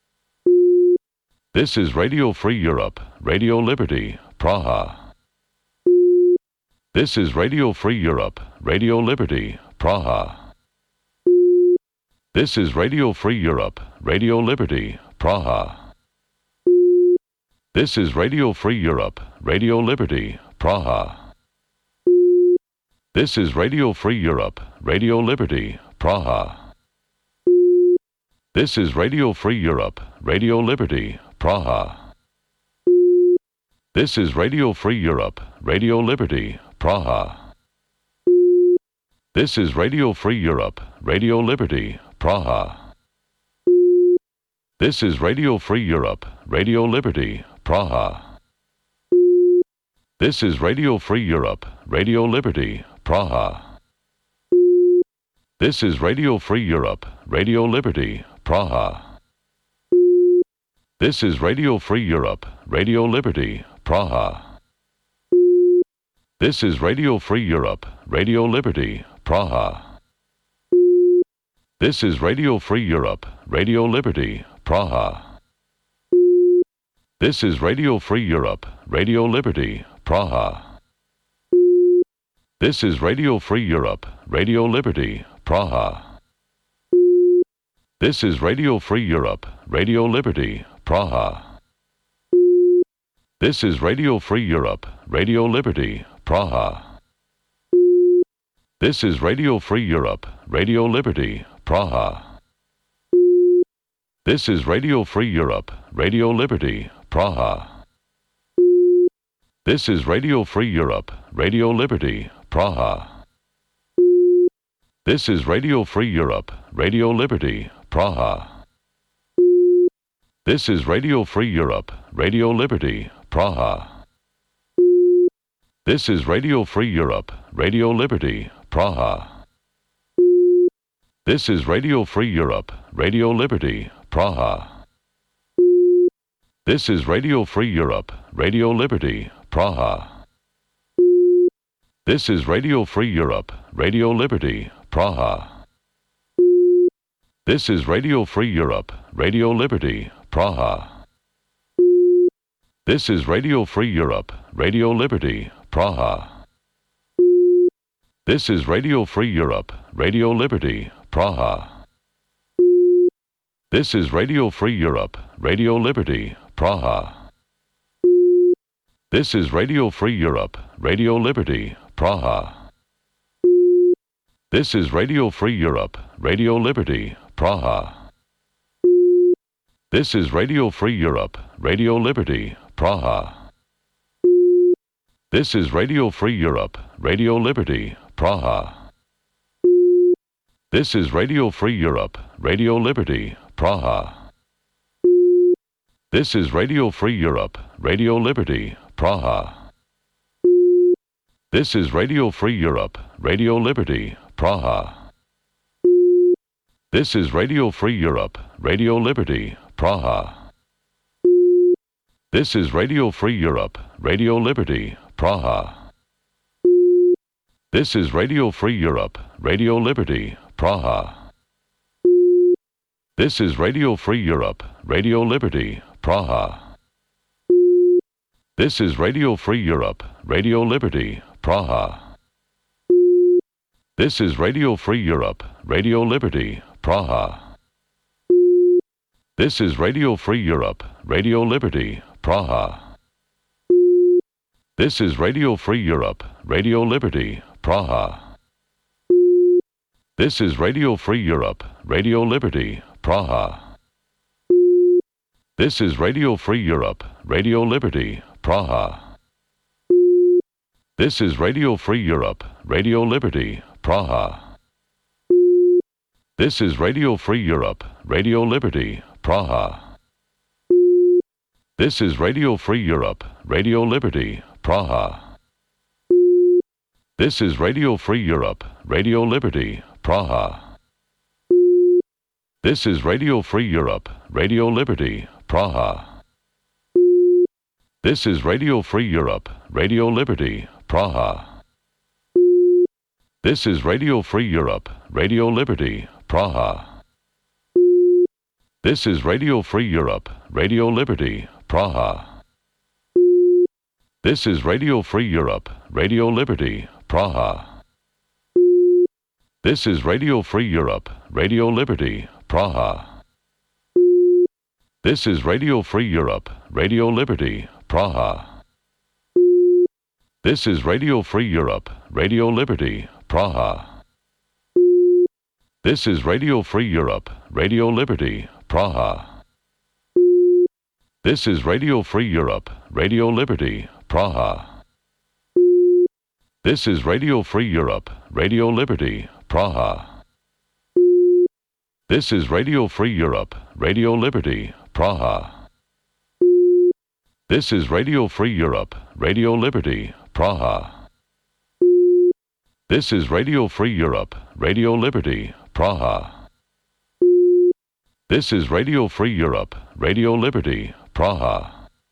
This is Radio Free Europe, Radio Liberty, Praha. This is Radio Free Europe, Radio Liberty, Praha. This is Radio Free Europe, Radio Liberty, Praha. This is Radio Free Europe, Radio Liberty, Praha. This is Radio Free Europe, Radio Liberty, Praha. This is Radio Free Europe, Radio Liberty, Praha. This is Radio Free Europe, Radio Liberty, Praha. This is Radio Free Europe, Radio Liberty, Praha. This is Radio Free Europe, Radio Liberty, Praha. This is Radio Free Europe, Radio Liberty, Praha. This is Radio Free Europe, Radio Liberty, Praha. This is Radio Free Europe, Radio Liberty, Praha. This is Radio Free Europe, Radio Liberty, Praha. This is Radio Free Europe, Radio Liberty, Praha. This is Radio Free Europe, Radio Liberty, Praha. This is Radio Free Europe, Radio Liberty, Praha. This is Radio Free Europe, Radio Liberty, Praha. This is Radio Free Europe, Radio Liberty, Praha. This is Radio Free Europe, Radio Liberty, Praha. This is Radio Free Europe, Radio Liberty, Praha. This is Radio Free Europe, Radio Liberty, Praha. This is Radio Free Europe, Radio Liberty, Praha. This is Radio Free Europe, Radio Liberty, Praha. This is Radio Free Europe, Radio Liberty, Praha. This is Radio Free Europe, Radio Liberty, Praha. This is Radio Free Europe, Radio Liberty, Praha. This is Radio Free Europe, Radio Liberty, Praha. This is Radio Free Europe, Radio Liberty, Praha. This is Radio Free Europe, Radio Liberty, Praha. This is Radio Free Europe, Radio Liberty, Praha. This is Radio Free Europe, Radio Liberty, Praha. This is Radio Free Europe, Radio Liberty, Praha. This is Radio Free Europe, Radio Liberty, Praha. This is Radio Free Europe, Radio Liberty, Praha. This is Radio Free Europe, Radio Liberty, Praha. This is Radio Free Europe, Radio Liberty, Praha. This is Radio Free Europe, Radio Liberty, Praha. This is Radio Free Europe, Radio Liberty, Praha. This is Radio Free Europe, Radio Liberty, Praha. This is Radio Free Europe, Radio Liberty, Praha. This is Radio Free Europe, Radio Liberty, Praha. This is Radio Free Europe, Radio Liberty, Praha. This is Radio Free Europe, Radio Liberty, Praha. This is Radio Free Europe, Radio Liberty, Praha. This is Radio Free Europe, Radio Liberty, Praha. This is Radio Free Europe, Radio Liberty, Praha. This is Radio Free Europe, Radio Liberty, Praha. This is Radio Free Europe, Radio Liberty, Praha. This is Radio Free Europe, Radio Liberty, Praha. This is Radio Free Europe, Radio Liberty, Praha. This is Radio Free Europe, Radio Liberty, Praha. This is Radio Free Europe, Radio Liberty, Praha. This is Radio Free Europe, Radio Liberty, Praha. This is Radio Free Europe, Radio Liberty, Praha. This is Radio Free Europe, Radio Liberty, Praha. This is Radio Free Europe, Radio Liberty, Praha. This is Radio Free Europe, Radio Liberty, Praha. This is Radio Free Europe, Radio Liberty, Praha. This is Radio Free Europe, Radio Liberty, Praha. This is Radio Free Europe, Radio Liberty, Praha. This is Radio Free Europe, Radio Liberty, Praha. This is Radio Free Europe, Radio Liberty, Praha. This is Radio Free Europe, Radio Liberty, Praha. This is Radio Free Europe, Radio Liberty, Praha. This is Radio Free Europe, Radio Liberty, Praha. This is Radio Free Europe, Radio Liberty, Praha. This is Radio Free Europe, Radio Liberty, Praha.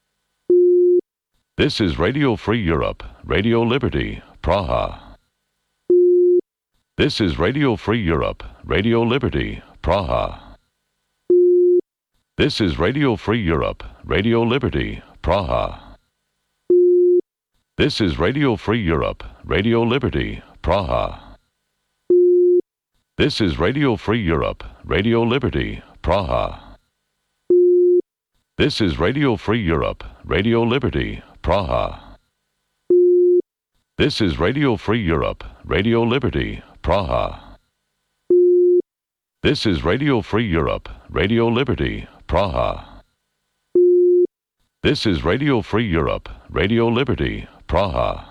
This is Radio Free Europe, Radio Liberty, Praha. This is Radio Free Europe, Radio Liberty, Praha. This is Radio Free Europe, Radio Liberty, Praha. This is Radio Free Europe, Radio Liberty, Praha. This is Radio Free Europe, Radio Liberty, Praha. This is Radio Free Europe, Radio Liberty, Praha. This is Radio Free Europe, Radio Liberty, Praha. This is Radio Free Europe, Radio Liberty, Praha. This is Radio Free Europe, Radio Liberty, Praha.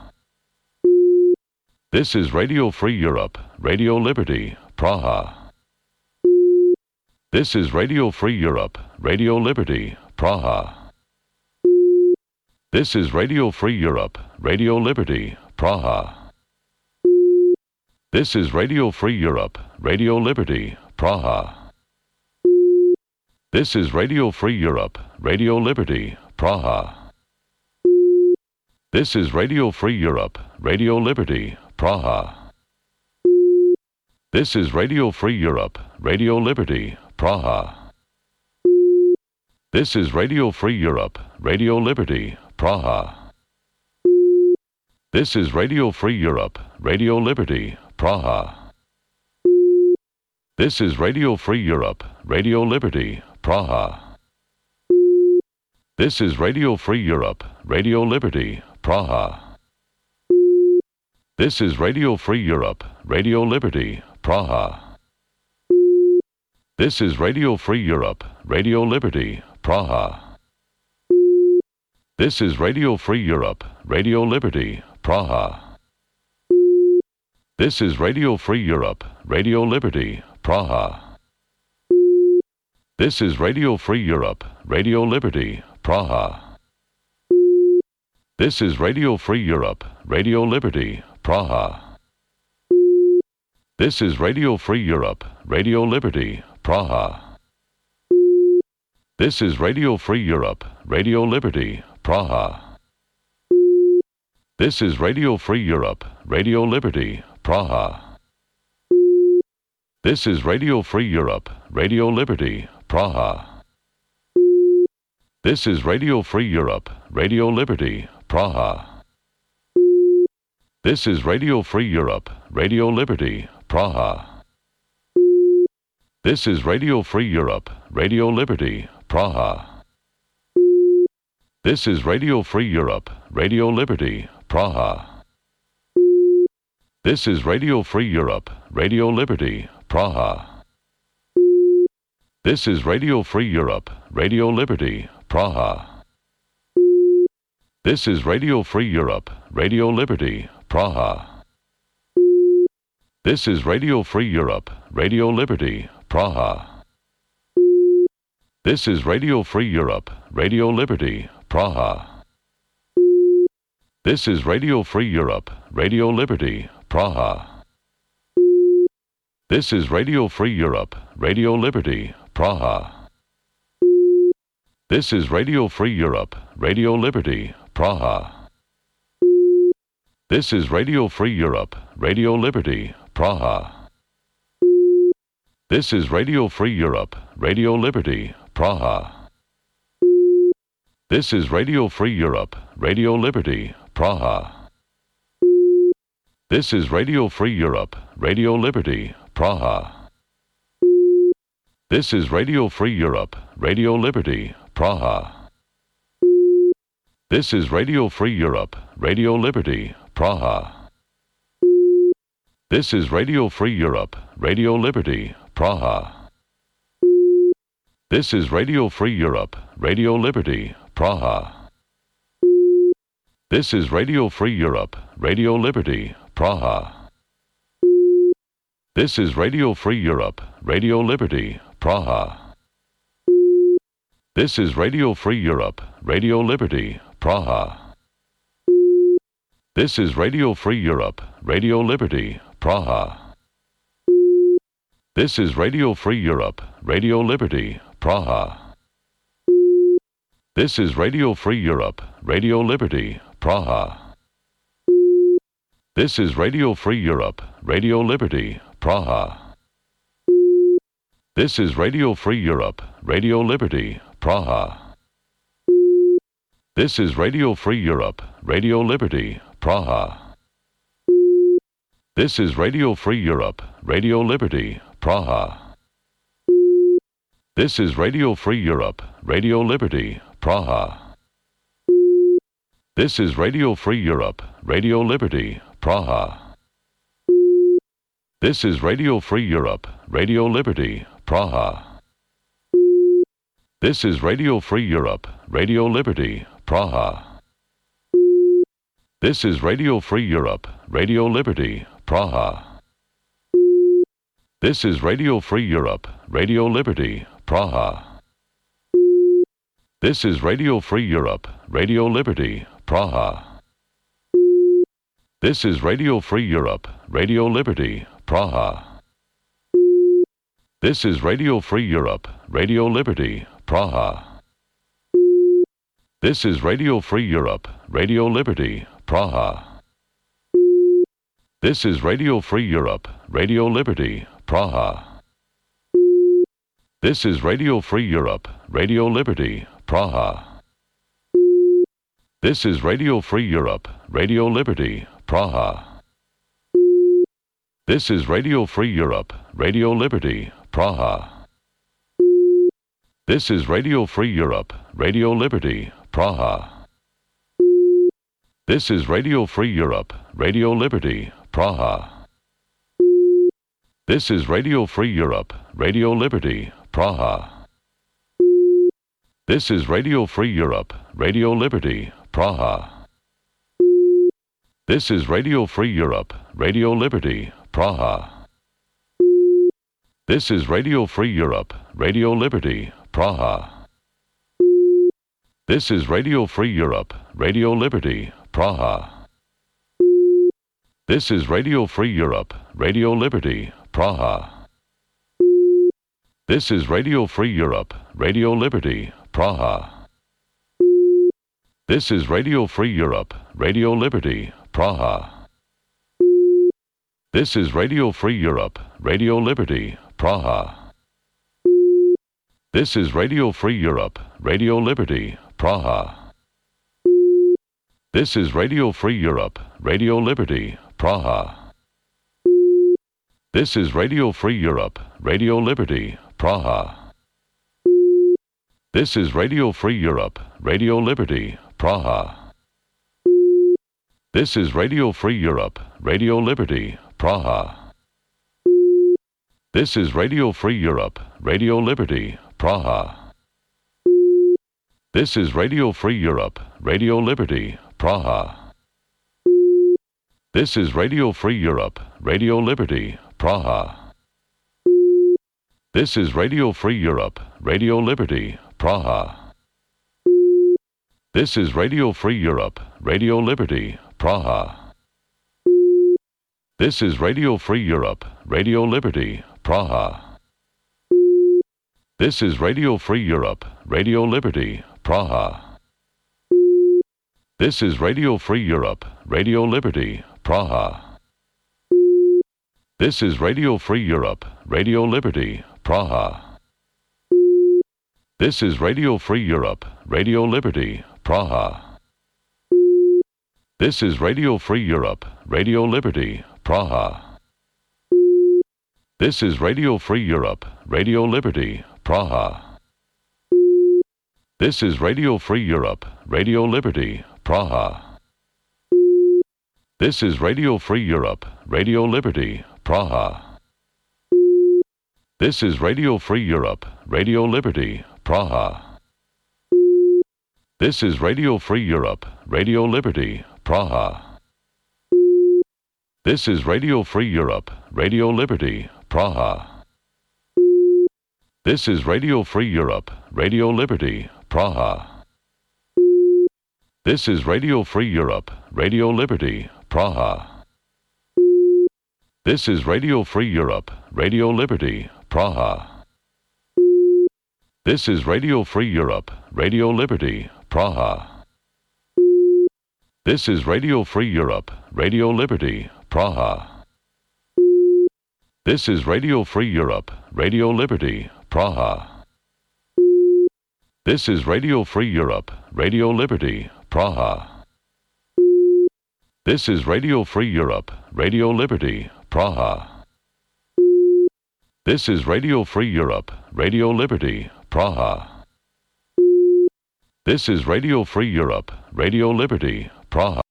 This is Radio Free Europe, Radio Liberty, Praha. This is Radio Free Europe, Radio Liberty, Praha. This is Radio Free Europe, Radio Liberty, Praha. This is Radio Free Europe, Radio Liberty, Praha. This is Radio Free Europe, Radio Liberty, Praha. This is Radio Free Europe, Radio Liberty, Praha. This is Radio Free Europe, Radio Liberty, Praha. This is Radio Free Europe, Radio Liberty, Praha. This is Radio Free Europe, Radio Liberty, Praha. This is Radio Free Europe, Radio Liberty, Praha. This is Radio Free Europe, Radio Liberty, Praha. This is Radio Free Europe, Radio Liberty, Praha. This is Radio Free Europe, Radio Liberty, Praha. This is Radio Free Europe, Radio Liberty, Praha. This is Radio Free Europe, Radio Liberty, Praha. This is Radio Free Europe, Radio Liberty, Praha. This is Radio Free Europe, Radio Liberty, Praha. This is Radio Free Europe, Radio Liberty, Praha. This is Radio Free Europe, Radio Liberty, Praha. This is Radio Free Europe, Radio Liberty, Praha. This is Radio Free Europe, Radio Liberty, Praha. This is Radio Free Europe, Radio Liberty, Praha. This is Radio Free Europe, Radio Liberty, Praha. This is Radio Free Europe, Radio Liberty, Praha. This is Radio Free Europe, Radio Liberty, Praha. This is Radio Free Europe, Radio Liberty, Praha. This is Radio Free Europe, Radio Liberty, Praha. This is Radio Free Europe, Radio Liberty, Praha. This is Radio Free Europe, Radio Liberty, Praha. This is Radio Free Europe, Radio Liberty, Praha. This is Radio Free Europe, Radio Liberty, Praha. This is Radio Free Europe, Radio Liberty, Praha. This is Radio Free Europe, Radio Liberty, Praha. This is Radio Free Europe, Radio Liberty, Praha. This is Radio Free Europe, Radio Liberty, Praha. This is Radio Free Europe, Radio Liberty, Praha. This is Radio Free Europe, Radio Liberty, Praha. This is Radio Free Europe, Radio Liberty, Praha. This is Radio Free Europe, Radio Liberty, Praha. This is Radio Free Europe, Radio Liberty, Praha. This is Radio Free Europe, Radio Liberty, Praha. This is Radio Free Europe, Radio Liberty, Praha. This is Radio Free Europe, Radio Liberty, Praha. This is Radio Free Europe, Radio Liberty, Praha. This is Radio Free Europe, Radio Liberty, Praha. This is Radio Free Europe, Radio Liberty, Praha. This is Radio Free Europe, Radio Liberty, Praha. This is Radio Free Europe, Radio Liberty, Praha. This is Radio Free Europe, Radio Liberty, Praha. This is Radio Free Europe, Radio Liberty, Praha. This is Radio Free Europe, Radio Liberty, Praha. This is Radio Free Europe, Radio Liberty, Praha. This is Radio Free Europe, Radio Liberty, Praha. This is Radio Free Europe, Radio Liberty, Praha. This is Radio Free Europe, Radio Liberty, Praha. This is Radio Free Europe, Radio Liberty, Praha. This is Radio Free Europe, Radio Liberty, Praha. This is Radio Free Europe, Radio Liberty, Praha. This is Radio Free Europe, Radio Liberty, Praha. This is Radio Free Europe, Radio Liberty, Praha. This is Radio Free Europe, Radio Liberty, Praha. This is Radio Free Europe, Radio Liberty, Praha. This is Radio Free Europe, Radio Liberty, Praha. This is Radio Free Europe, Radio Liberty, Praha. This is Radio Free Europe, Radio Liberty, Praha. This is Radio Free Europe, Radio Liberty, Praha. This is Radio Free Europe, Radio Liberty, Praha. This is Radio Free Europe, Radio Liberty, Praha. This is Radio Free Europe, Radio Liberty, Praha. This is Radio Free Europe, Radio Liberty, Praha. This is Radio Free Europe, Radio Liberty, Praha. This is Radio Free Europe, Radio Liberty, Praha. This is Radio Free Europe, Radio Liberty, Praha. This is Radio Free Europe, Radio Liberty, Praha. This is Radio Free Europe, Radio Liberty, Praha. This is Radio Free Europe, Radio Liberty, Praha. This is Radio Free Europe, Radio Liberty, Praha. This is Radio Free Europe, Radio Liberty, Praha. This is Radio Free Europe, Radio Liberty, Praha. This is Radio Free Europe, Radio Liberty, Praha. This is Radio Free Europe, Radio Liberty, Praha. This is Radio Free Europe, Radio Liberty, Praha. This is Radio Free Europe, Radio Liberty, Praha. This is Radio Free Europe, Radio Liberty, Praha. This is Radio Free Europe, Radio Liberty, Praha. This is Radio Free Europe, Radio Liberty, Praha. This is Radio Free Europe, Radio Liberty, Praha. This is Radio Free Europe, Radio Liberty, Praha. This is Radio Free Europe, Radio Liberty, Praha. This is Radio Free Europe, Radio Liberty, Praha. This is Radio Free Europe, Radio Liberty, Praha. This is Radio Free Europe, Radio Liberty, Praha. This is Radio Free Europe, Radio Liberty, Praha. This is Radio Free Europe, Radio Liberty, Praha. This is Radio Free Europe, Radio Liberty, Praha. This is Radio Free Europe, Radio Liberty, Praha. This is Radio Free Europe, Radio Liberty, Praha. This is Radio Free Europe, Radio Liberty, Praha. This is Radio Free Europe, Radio Liberty, Praha. This is Radio Free Europe, Radio Liberty, Praha. This is Radio Free Europe, Radio Liberty, Praha. This is Radio Free Europe, Radio Liberty, Praha. This is Radio Free Europe, Radio Liberty, Praha. This is Radio Free Europe, Radio Liberty, Praha. This is Radio Free Europe, Radio Liberty, Praha. This is Radio Free Europe, Radio Liberty, Praha. This is Radio Free Europe, Radio Liberty, Praha. This is Radio Free Europe, Radio Liberty, Praha.